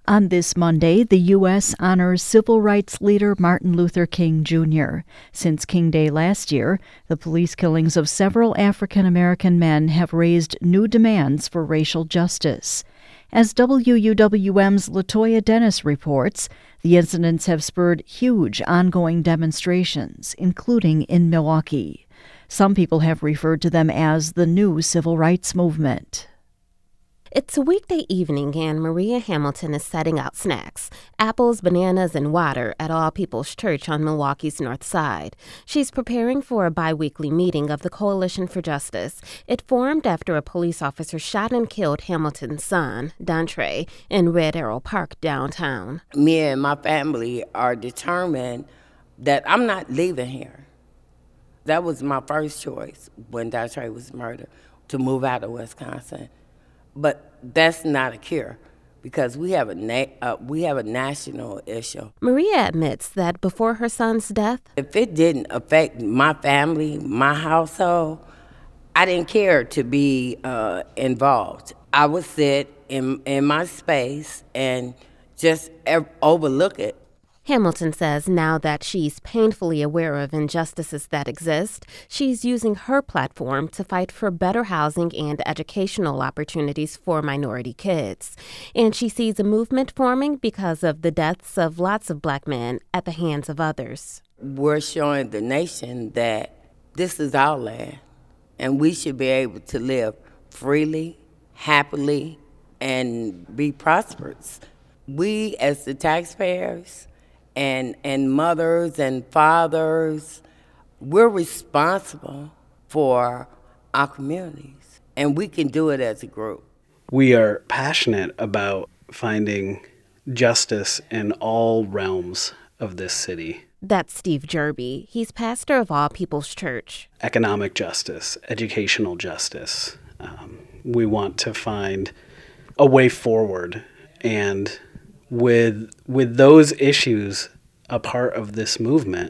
On this Monday, the U.S. honors civil rights leader Martin Luther King, Jr. Since King Day last year, the police killings of several African American men have raised new demands for racial justice. As WUWM's Latoya Dennis reports, the incidents have spurred huge ongoing demonstrations, including in Milwaukee. Some people have referred to them as the new civil rights movement. It's a weekday evening and Maria Hamilton is setting out snacks, apples, bananas, and water at All People's Church on Milwaukee's North Side. She's preparing for a bi-weekly meeting of the Coalition for Justice. It formed after a police officer shot and killed Hamilton's son, Dontre, in Red Arrow Park downtown. Me and my family are determined that I'm not leaving here. That was my first choice when Dontre was murdered, to move out of Wisconsin. But that's not a cure because we have a national issue. Maria admits that before her son's death, if it didn't affect my family, my household, I didn't care to be involved. I would sit in my space and just overlook it. Hamilton says now that she's painfully aware of injustices that exist, she's using her platform to fight for better housing and educational opportunities for minority kids. And she sees a movement forming because of the deaths of lots of black men at the hands of others. We're showing the nation that this is our land, and we should be able to live freely, happily, and be prosperous. We, as the taxpayers, and mothers and fathers, we're responsible for our communities, and we can do it as a group. We are passionate about finding justice in all realms of this city. That's Steve Jerby. He's pastor of All People's Church. Economic justice, educational justice. We want to find a way forward, and with those issues a part of this movement,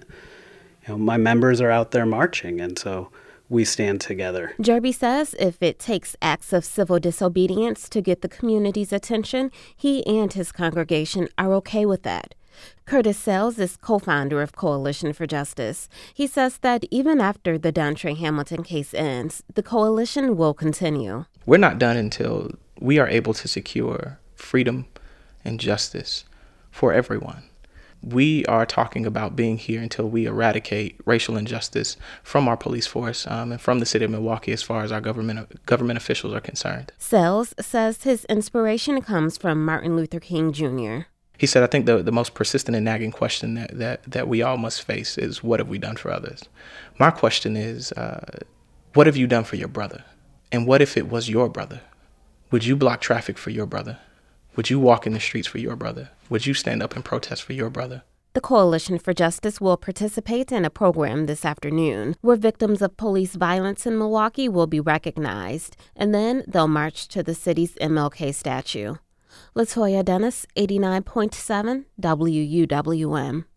my members are out there marching, and so we stand together. Jerby says if it takes acts of civil disobedience to get the community's attention, he and his congregation are okay with that. Curtis Sells is co-founder of Coalition for Justice. He says that even after the Dontre Hamilton case ends, the coalition will continue. We're not done until we are able to secure freedom and justice for everyone. We are talking about being here until we eradicate racial injustice from our police force and from the city of Milwaukee as far as our government officials are concerned. Sells says his inspiration comes from Martin Luther King, Jr. He said, I think the most persistent and nagging question that we all must face is, what have we done for others? My question is, what have you done for your brother? And what if it was your brother? Would you block traffic for your brother? Would you walk in the streets for your brother? Would you stand up and protest for your brother? The Coalition for Justice will participate in a program this afternoon where victims of police violence in Milwaukee will be recognized, and then they'll march to the city's MLK statue. Latoya Dennis, 89.7 WUWM.